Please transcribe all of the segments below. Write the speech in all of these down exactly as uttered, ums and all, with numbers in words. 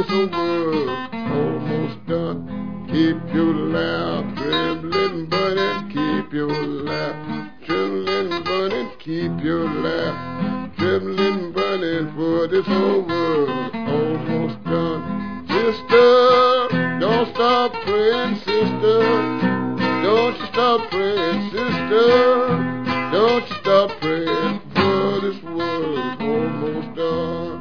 this over, almost done. Keep your laugh trembling, burning, keep your laugh trembling, burning, keep your laugh trembling, burning, for this over, almost done. Sister, don't stop praying, sister. Don't you stop praying, sister. Don't you stop praying, for this world is almost done.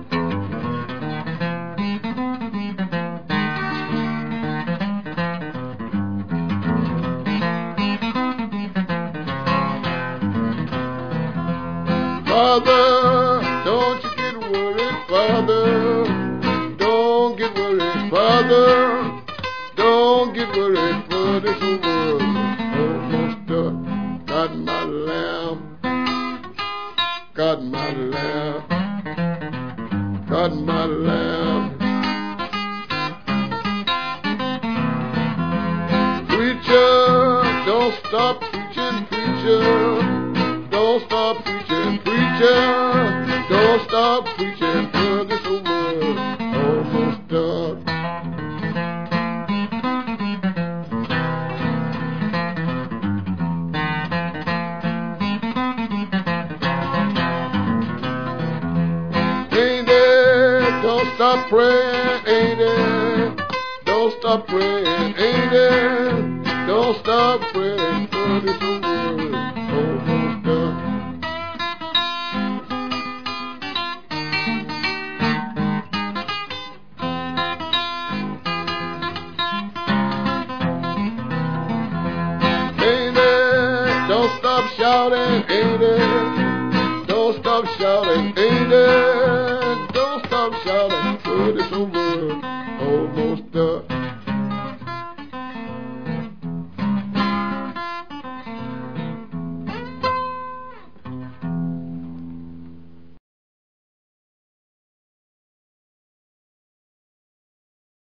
Father, don't you get worried, Father. Don't get worried, Father. Don't get worried, for this world is almost done. Got my lamb, got my lamb, got my lamb. Preacher, don't stop preaching, preacher. Don't stop preaching, preacher. Don't stop preaching, for this world almost done. Ain't it? Don't stop praying, ain't it? Don't stop praying, ain't it? Don't stop praying, for this world almost done. Ain't it? Don't stop shouting, ain't it? Don't stop shouting, ain't it? Don't stop shouting, for this world almost done.